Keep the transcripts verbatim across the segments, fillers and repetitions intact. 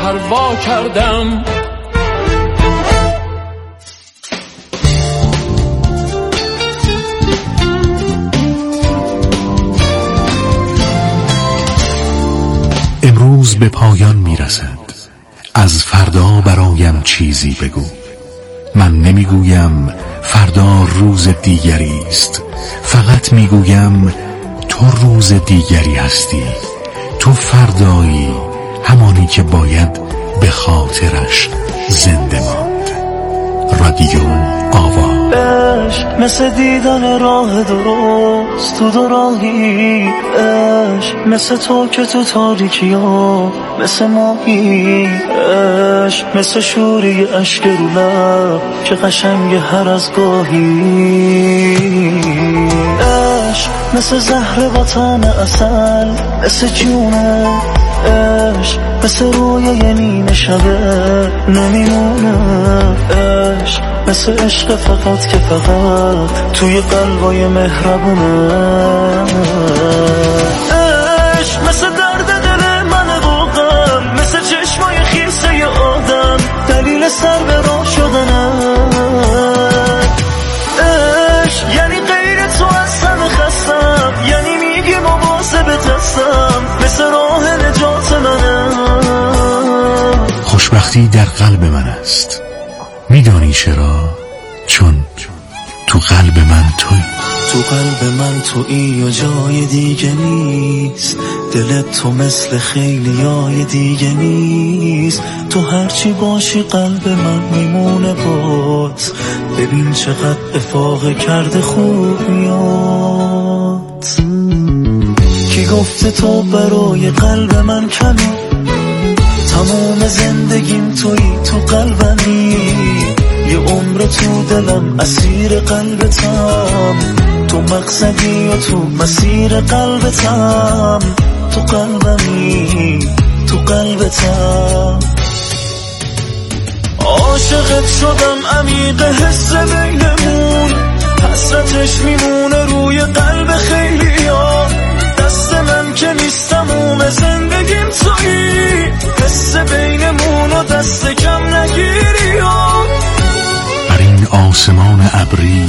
پروا کردم. امروز به پایان میرسد، از فردا برایم چیزی بگو. من نمیگویم فردا روز دیگری است، فقط میگویم تو روز دیگری هستی. تو فردایی، همانی که باید به خاطرش زنده ماند. رادیو آوا. عشق مثل دیدن راه درست تو دو راهی، عشق مثل تو که تو تاریکی ها مثل ماهی، عشق مثل شوری اشک رو لب که قشنگ هر از گاهی، عشق مثل زهر با طعم عسل مثل جونه، عشق مثل رویای نیمه شبه نمیمونه، عشق مثل عشق فقط که فقط توی قلبای مهربونه، عشق مثل درد دل من واقعا، مثل چشمای خیسه آدم دلیل سر به راه شدنه، عشق یعنی غیر تو از همه خستم، یعنی میگی مواظب دستم مثل راه نجات منه. خوشبختی در قلب من است، میدانی چرا؟ چون تو قلب من توی. تو قلب من تویی و جای دیگه نیست، دلت تو مثل خیلیای دیگه نیست، تو هرچی باشی قلب من میمونه باز، ببین چقدر افاقه کرده خوب میاد. کی گفته تو برای قلب من کمی، تمام زندگیم تویی تو قلبمی، یه عمر تو دلم اسیر قلبتم، تو مقصدی و تو مسیر قلبتم، تو قلبمی تو قلبتم، عاشقت شدم عمیق حس بینمون، حسرتش میمونه روی قلب خیلی ها، دست من که نیستم اوم زندگیم تویی، حس بینمون و دست کم نگیری ها. بر این آسمان ابری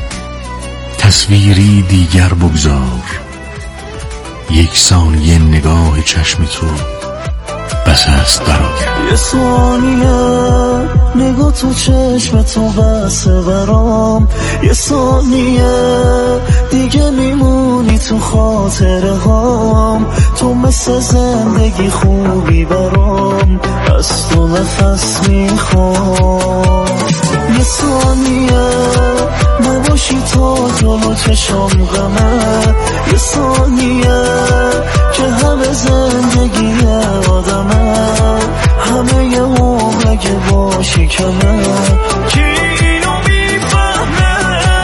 تصویری دیگر بگذار، یک ثانیه نگاه چشم تو بس است برای یه ثانیه نگاه تو چشم تو بسه برام، یه ثانیه دیگه میمونی تو خاطره هام، تو مثل زندگی خوبی برام، از تو نفس میخوام، یه ثانیه نباشی تا جلو چشم غمه، یه ثانیه که همه زندگی آدمه، همه یه عمره که باشی کمه، کی اینو میفهمه؟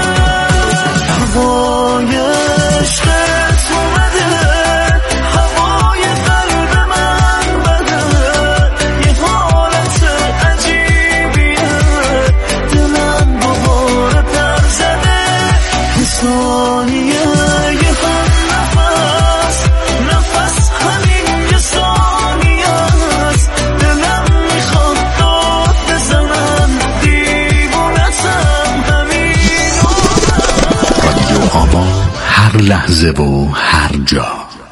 هوای عشقت اومده، هوای قلب من بده، یه حالت عجیبیه، دلم دوباره پر زده، یه ثانیه یه هم نفس، نفس همین یه ثانیه است، دلم میخواد داد بزنم، دیوونتم همین رادیو آوا، هر لحظه و هر جا.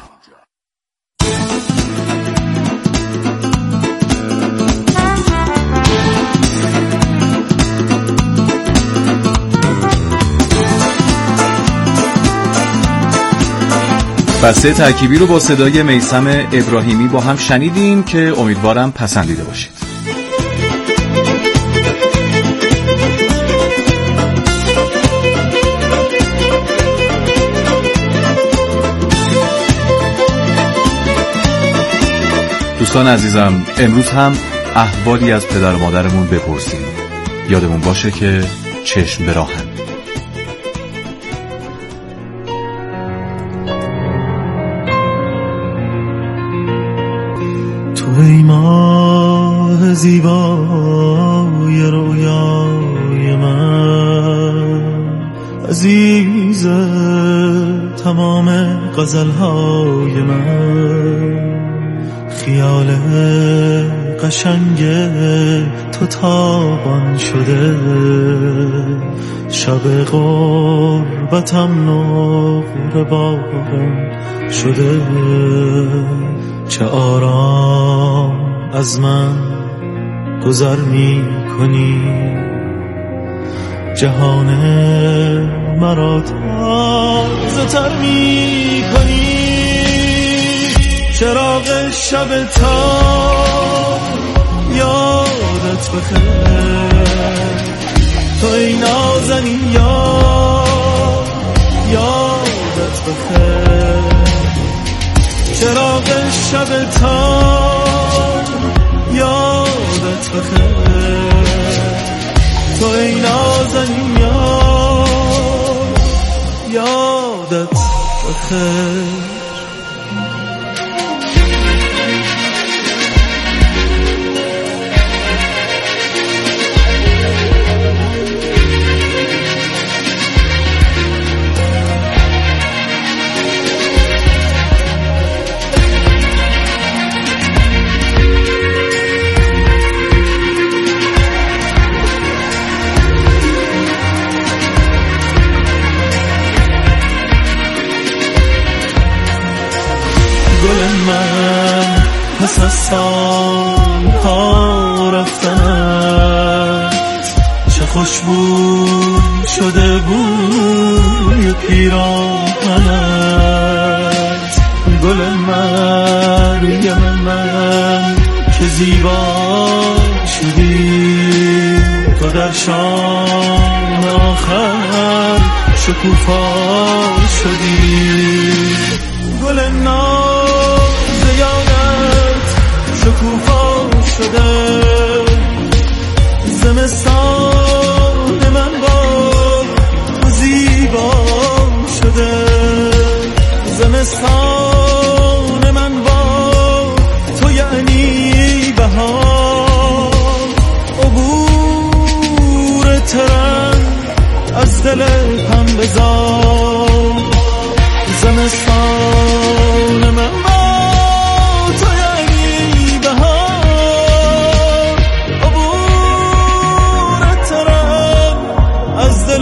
بسته ترکیبی رو با صدای میثم ابراهیمی با هم شنیدیم که امیدوارم پسندیده باشید. دوستان عزیزم، امروز هم احوالی از پدر و مادرمون بپرسیم. یادمون باشه که چشم به راهن. ای ماه زیبای رویای من، عزیز تمام غزلهای من، خیال قشنگ تو تابان شده، شب غربتم نقره باران شده. چه آرام از من گذر می کنی، جهان مرا تازه تر می کنی. چراغ شب تار یادت بخیر، تو ای نازنین یار یادت بخیر. چراغ شب تار یادت بخیر، تو ای نازنین یار یادت بخیر. پس از سالها رفتنت چه خوشبو شده بوی پیراهنت. گل مریم من که زیبا شدی، تو در شام آخر شکوفا شدی. گل ناز یادت شکوفا شده، زمستان من با زیبا شده. زمستان من با تو یعنی بهار، عبور ترن از دل پنبه‌زار. زمستان من با تو یعنی بهار، عبور ترن از دل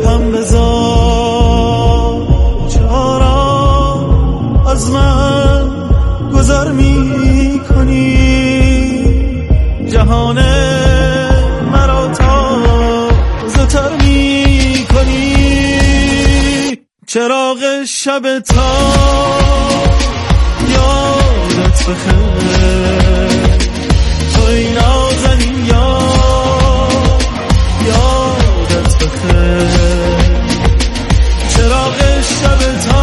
پنبه‌زار. چرا از من گذر می کنی، جهان مرا تازه تر می کنی. چراغ شب تار یادت بخیر، تو ای نازنین یار یادت بخیر. چراغ شب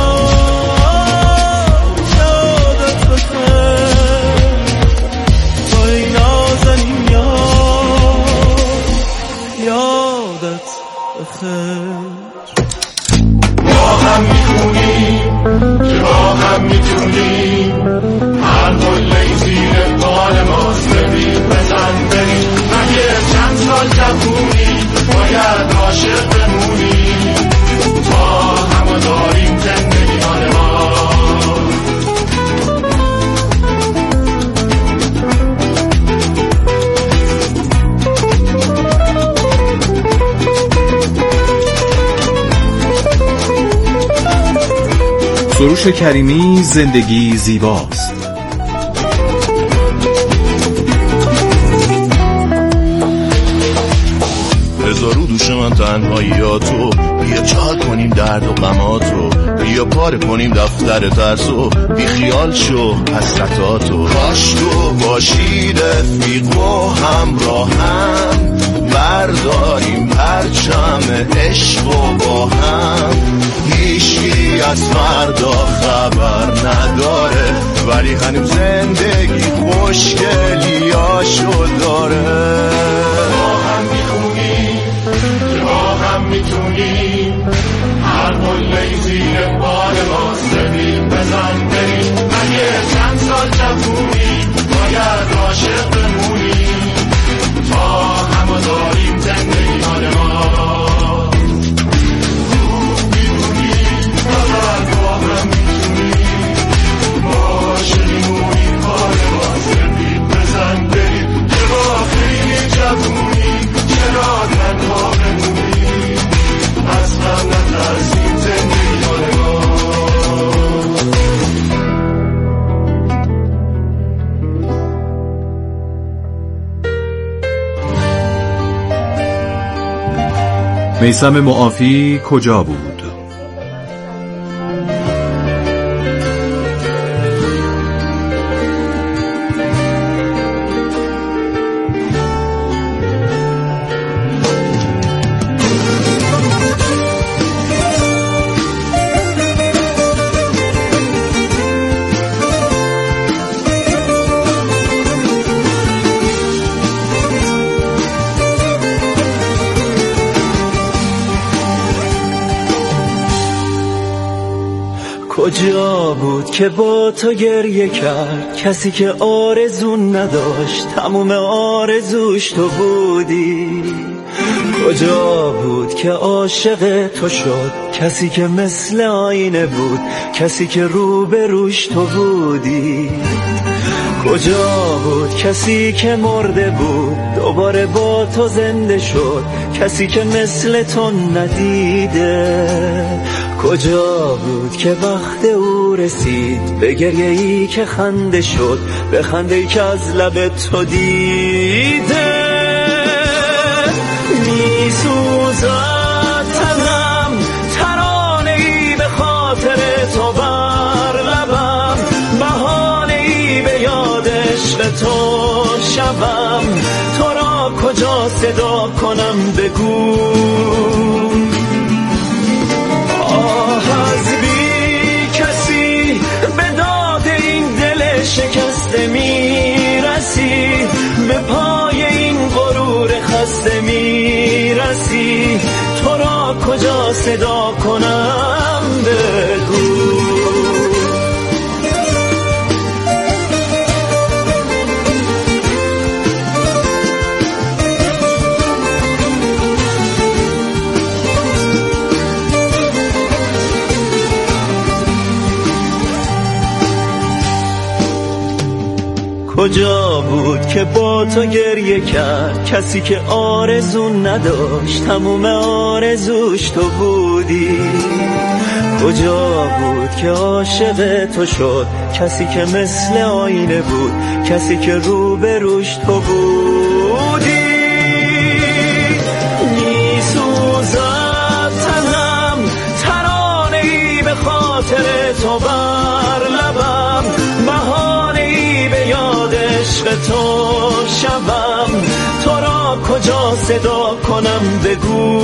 تار یادت بخیر، تو ای نازنین یار یادت بخیر. با هم میخونیم که با هم میتونیم، هر قله زیر بال ماست. ببین بزن بریم، مگه چند سال جوونی باید عاشق بمونیم. تا همه داریم زندگی مال ما. سروش کریمی، زندگی زیباست. هزارو دوش من تنهاییاتو، بیا چال کنیم درد و غماتو، بیا پاره کنیم دفتر ترسو، بی خیال شو حسرتاتو. کاش تو باشی رفیق و همراهم، برداریم پرچم عشق و با هم. هیچی از فردا خبر نداره، ولی هنوز زندگی خوشگلیاشو داره. با هم میخونیم که با هم میتونیم، هر قله زیر بال ماست. ببین بزن بریم، مگه چند سال جوونی باید عاشق بمونیم. تا همه داریم زندگی مال ما. با هم میتونیم، باشیم و این کار ما. میثم معافی کجا بود؟ کجا بود که با تو گریه کرد کسی که آرزو نداشت تموم آرزوش تو بودی؟ کجا بود که عاشق تو شد کسی که مثل آینه بود کسی که روبروش تو بودی؟ کجا بود کسی که مرده بود دوباره با تو زنده شد کسی که مثل تو ندیده؟ کجا بود که وقت او رسید به گریه ای که خنده شد به خنده ای که از لب تو دیده؟ می سوزد تنم ترانه ای به خاطر تو بر لبم بهانه ای به یاد عشق تو شبم تو را کجا صدا کنم بگو؟ شکسته میرسی به پای این غرور خسته میرسی تو را کجا صدا کنم بگو؟ کجا بود که با تو گریه کرد کسی که آرزو نداشت تموم آرزوش تو بودی؟ کجا بود که عاشق تو شد کسی که مثل آینه بود کسی که روبروش تو بودی؟ می سوزد تنم ترانه ای به خاطر تو بر لبم بهانه ای به یاد عشق تو شبم تو را کجا صدا کنم بگو؟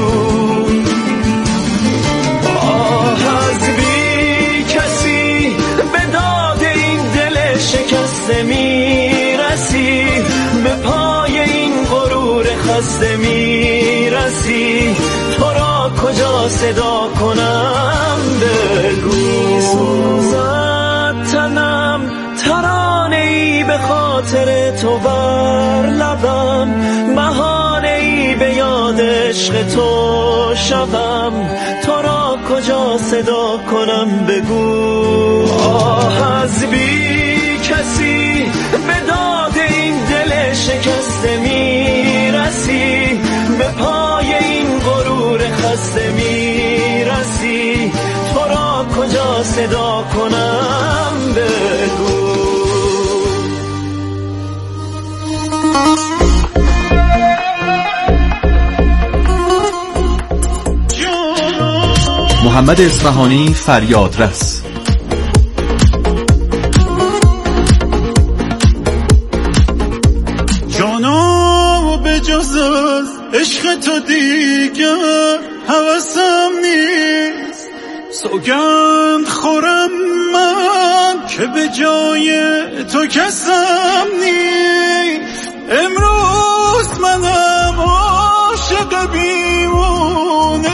آه از بی کسی به داد این دل شکسته میرسی به پای این غرور خسته میرسی تو را کجا صدا کنم بگو؟ سوزد تنم ترانه ای به خاطر تو بر لبم بهانه ای به یاد عشق تو شبم تو را کجا صدا کنم بگو؟ آه از بی کسی به داد این دل شکسته میرسی به پای این غرور خسته میرسی تو را کجا صدا کنم بگو؟ محمد اصفهانی فریادرس. جانا به جز از عشق تو دیگر هوسم نیست سوگند خورم من که به جای تو کسم نیست امروز منم عاشق بیمونه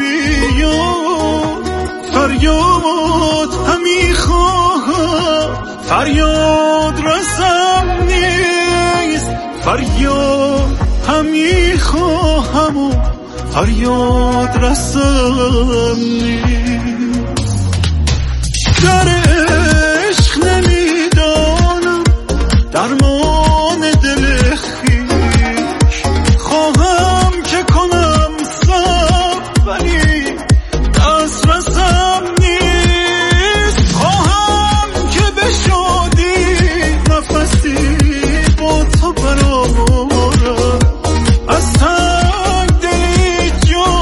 صبیان فریاد همی خواهم فریاد رسم نیست فریاد همی خواهم و فریاد رسم نیست در عشق نمیدانم درمان دل خویش خواهم که کنم صبر ولی دست رسم نیست خواهم که به شادی نفسی با تو برآورم از تنگ دلی جان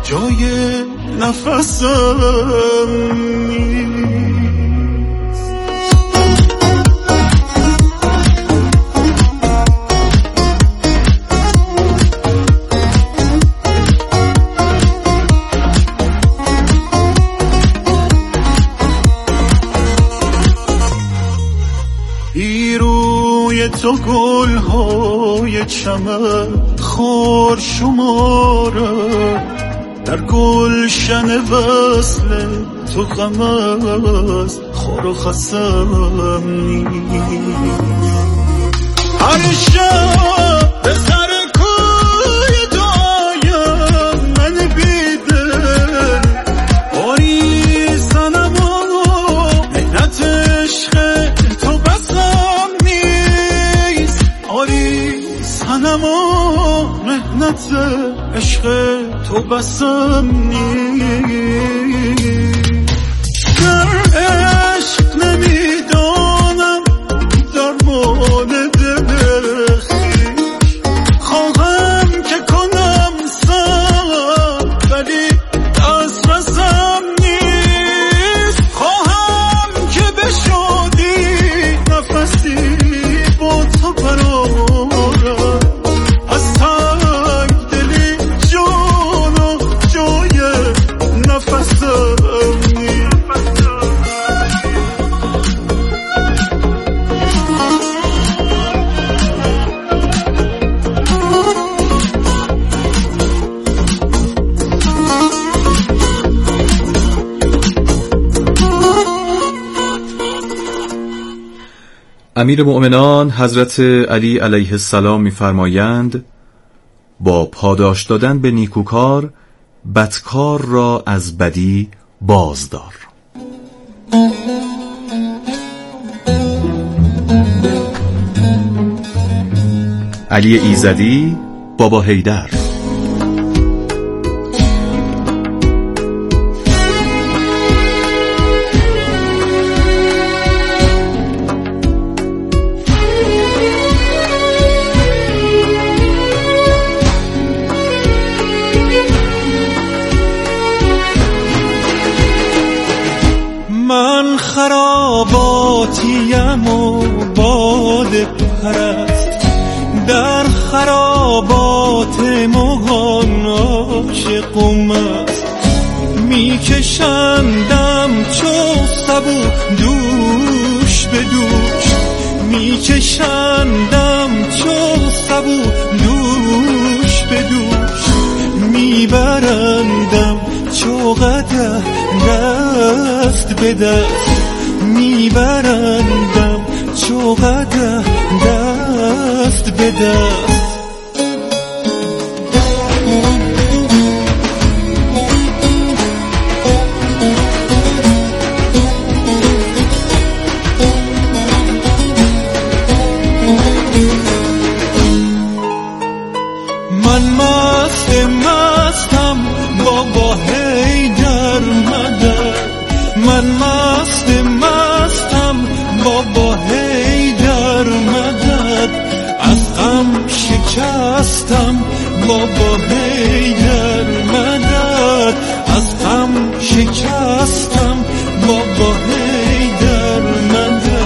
جای نفسم نیست. روی تو گل‌های چمن خار شماره، در گلشن وصل تو غم از خار و خسم نیست. هر شب به سر کوی دایم من بیدل باری سنم و مهنت عشق تو بسم نیست. آری سنم و مهنت عشق تو بسم نیست. در عشق نمیدانم درمان دل خویش، خواهم که کنم صبر ولی دسترسم نیست. خواهم که به شادی نفسی با تو برارم، از تنگ دلی جان و جای نفسم نیست. امیر مؤمنان حضرت علی علیه السلام می‌فرمایند با پاداش دادن به نیکوکار بدکار را از بدی بازدار. علی ایزدی، بابا حیدر. من خراباتیم و باد پرست، در خرابات مغان عاشقم است. میکشندم چو سبو دوش به دوش، میکشندم چو سبو دوش به دوش. میبرندم چو قدح دست به دست، میبرندم چو قدح دست به دست. من مست مستم بابا حیدر مدد، من مست مستم بابا حیدر مدد. از غم شکستم بابا حیدر مدد، از غم شکستم بابا حیدر مدد.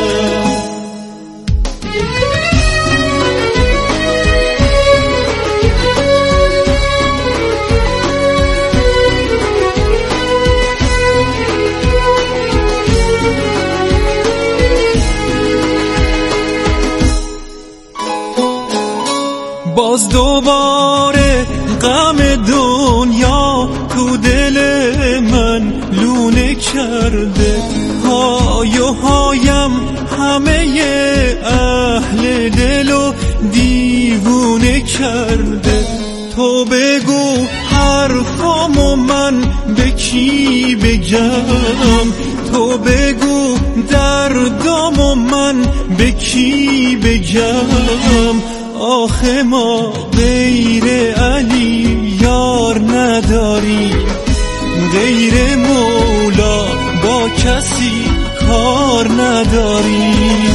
باز دوباره غم دنیا تو دل من لونه کرده، های و هایم همه اهل دلو دیوونه کرده. تو بگو حرفامو من به کی بگم، تو بگو دردامو من به کی بگم. آخه ما غیر علی یار نداریم، غیر مولا با کسی کار نداریم.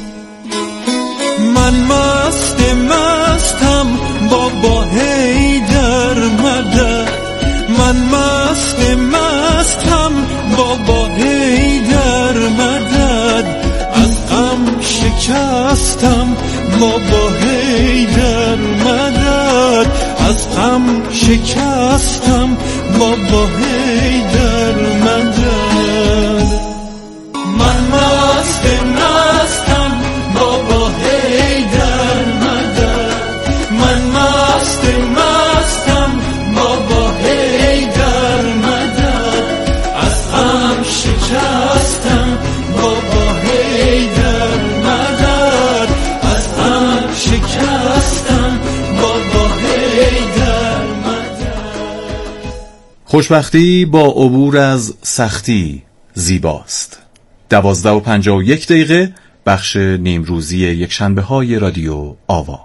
من مست مستم بابا حیدر مدد، من مست مستم بابا حیدر مدد، از غم شکستم بابا حیدر مدد، از غم شکستم بابا حیدر مدد. من مست مستم بابا حیدر مدد، من مست مستم بابا حیدر مدد، از غم شکستم بابا حیدر مدد، از غم شکستم بابا حیدر مدد. خوشبختی با عبور از سختی زیباست. دوازده و پنجاه و یک دقیقه بخش نیمروزی یک شنبه های رادیو آوا.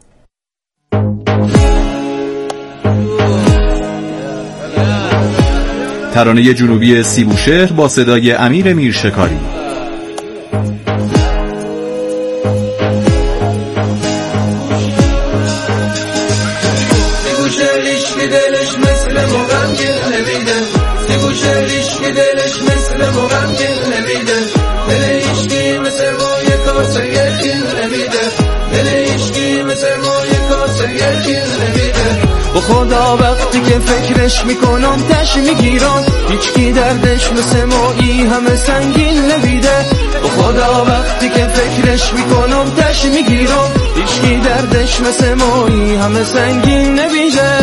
ترانه جنوبی سیبوشهر با صدای امیر میرشکاری. سیبوشهر عشق دلش مثل مغم گل نمیده، سیبوشهر عشق دلش مثل مغم گل نمیده، دل عشقی مثل مایه کاسه گل نمیده، دل عشقی مثل مایه کاسه گل نمیده. با خدا وقتی که فکرش میکنم تش میگیرم، هیچکی دردش مثل مایی همه سنگین نمیده. با خدا وقتی که فکرش میکنم تش میگیرم، هیچکی دردش مثل مایی همه سنگین نمیده.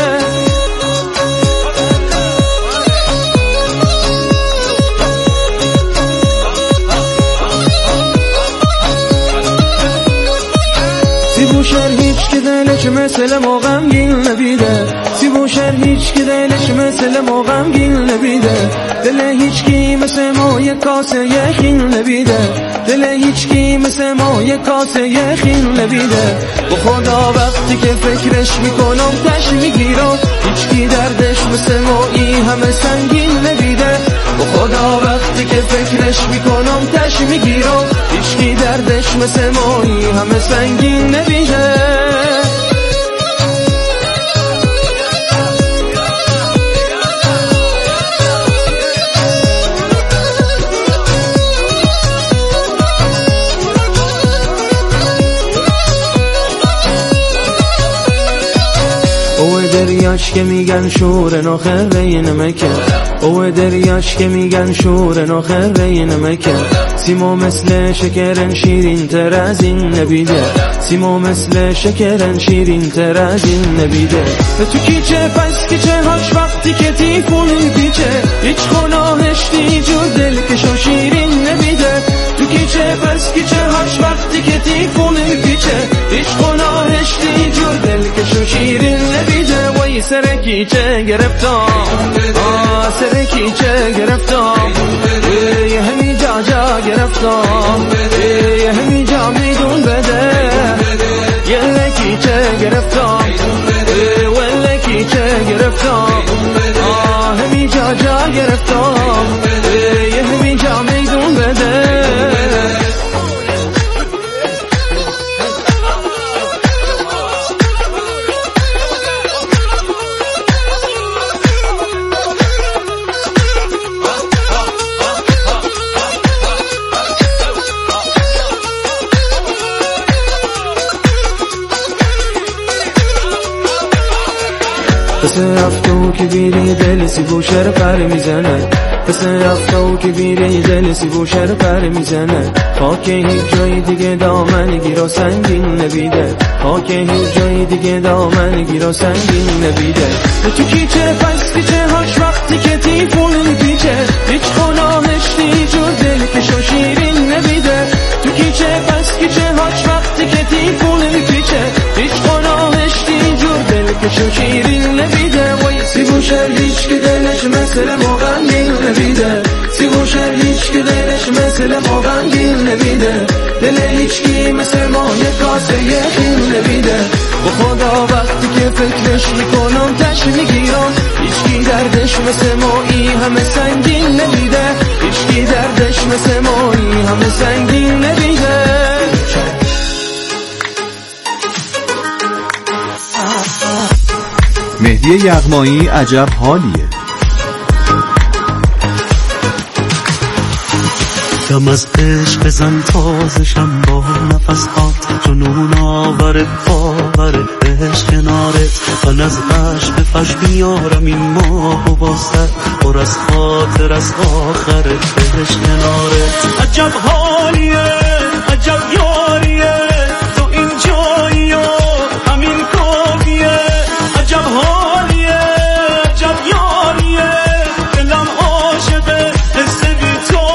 سیبوشهر هیچ که دلش مثل ما غمگین نبیده، سیبوشهر هیچ که دلش مثل ما غمگین نبیده، دل هیچ کی مثل ما یک کاسه یخین نبیده، دل هیچ کی مثل ما یک کاسه یخین نبیده. با خدا وقتی که فکرش میکنم تش میگیرم، هیچ کی دردش مثل مایی همه سنگین نبیده. با خدا وقتی که فکرش میکنم تش میگیرم، هیچ کی دردش مثل مایی همه سنگین نبیده. اوه دریاش که میگن شور ناخر نمکه، اوه دریاش که میگن شور ناخر نمکه، سیما مثل شکرن شیرین تر از این نبیده، سیما مثل شکرن شیرین تر از این نبیده. تو کیچه پس کیچه هاش وقتی که تیفون پیچه، هیچ خناهش دی جور دلکش و شیرین نبیده. تو کیچه پس کیچه هاش وقتی که تیفون پیچه، هیچ خناهش دی جور دلکش و شیرین نبیده. وای سرکیچه گرفتم، آه سرکیچه گرفتم، یه همی جا جا گرفتم، یه همی جا میدون بده، یه لکیچه گرفتم، ولی کیچه گرفتم، آه همی جا جا گرفتم، یه همی جا میدون بده. پس رفتو که بیری دل سیبوشهر پر میزنه، پس رفتو که بیری دل سیبوشهر پر میزنه. خاک هیچ جای دیگه دامن گیرا سنگین نبیده، خاک هیچ جای دیگه دامن گیرا سنگین نبیده. تو کیچه پس کیچه هاش وقتی که تیفون پیچه، هیچ خناهش دی جور دلکش و شیرین نبیده. تو کیچه پس کیچه هاش وقتی که تیفون پیچه، هیچ خناهش دی جور دلکش و شیرین نبیده. وای سیبوشهر هیچ که دلش مثل ما غمگین نبیده، سیبوشهر هیچ که دلش مثل ما غمگین نبیده، دل هیچ کی مثل ما یک کاسه یخین نبیده. با خدا وقتی که فکرش میکنم تش میگیرم، هیچ کی دردش مثل مایی همه سنگین نبیده، هیچ کی دردش مثل مایی همه سنگین نبیده. مهدی مهدی یغمایی عجب حالیه. دم از عشق بزن تازشم با نفس هات، جنون آور باور عشق کنارت، من از عشق فش بیارم این ماه و باست پر از خاطر از آخرت عشق کنارت. عجب حالیه عجب یاریه تو این جایی و همین کافیه، عجب حالیه عجب یاریه دلم عاشقه حس بی تو.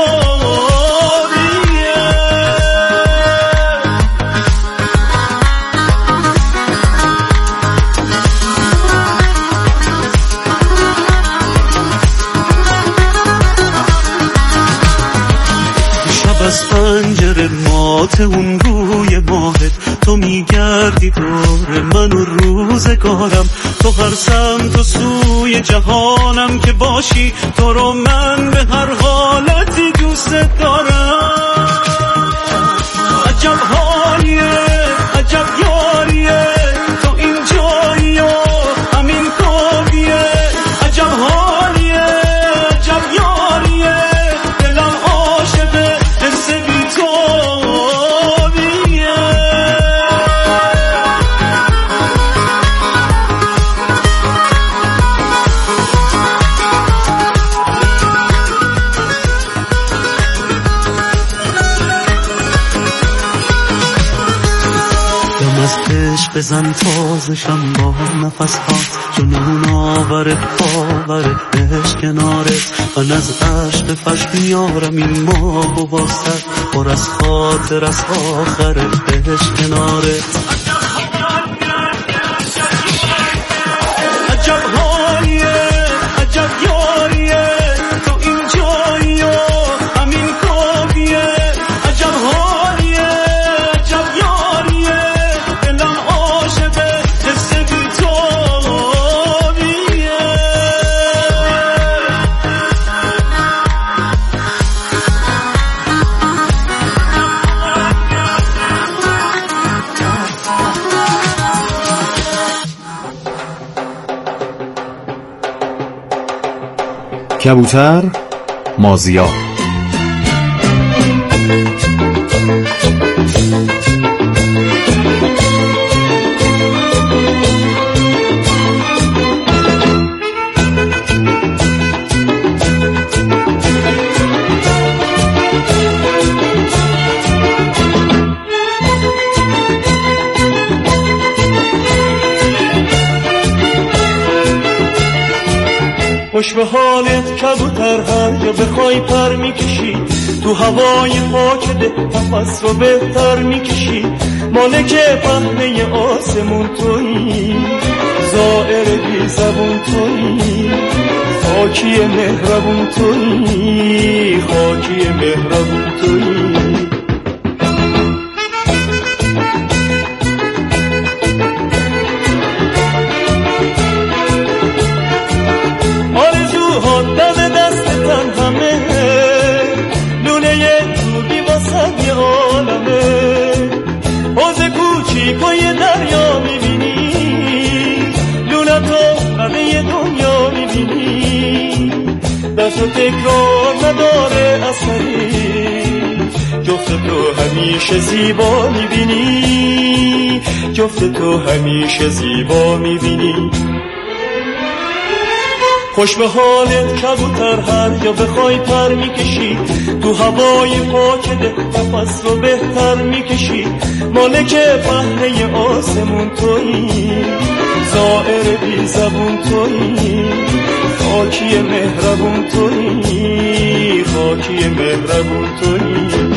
از پنجره مات اون روی ماهت، تو میگردی دور من و روزگارم، تو هر سمت و سوی جهانم که باشی، تو رو من به هر حالتی دوست دارم. عجب حالیه عجب یاریه تو این جایی و همین کافیه، عجب حالیه عجب یاریه دلم عاشقه حس بی تو بیه. دم از عشق بزن تازشم با نفس هات، جنون آور باور عشق کنارت، من از عشق فش بیارم این ماه و باست پر از خاطر از آخرت عشق کنارت. عجب حالیه عجب یاریه تو این جایی و همین کافیه، عجب حالیه عجب یاریه دلم عاشقه حس بی تو بیه. کبوتر مازیار. خوش به حالت کبوتر، هر جا بخوای پر میکشی، تو هوای پاک ده نفس رو بهتر میکشی، مالک پهنه آسمون تویی، زائر بی زبون تویی، خاکی مهربون تویی، خاکی مهربون تویی. دم دستتن همه لونه دوبی واسه یه عالمه، حوض کوچیکای دریا میبینی، لونه تو همه دنیا میبینی، دست و تکرار نداره اثری، جفت تو همیشه زیبا میبینی، جفت تو همیشه زیبا میبینی. خوش به حالت کبوتر، هر جا بخوای پر میکشی، تو هوای پاک ده نفس رو بهتر میکشی، مالک پهنه آسمون تویی، زائر بی زبون تویی، خاکی مهربون تویی، خاکی مهربون تویی.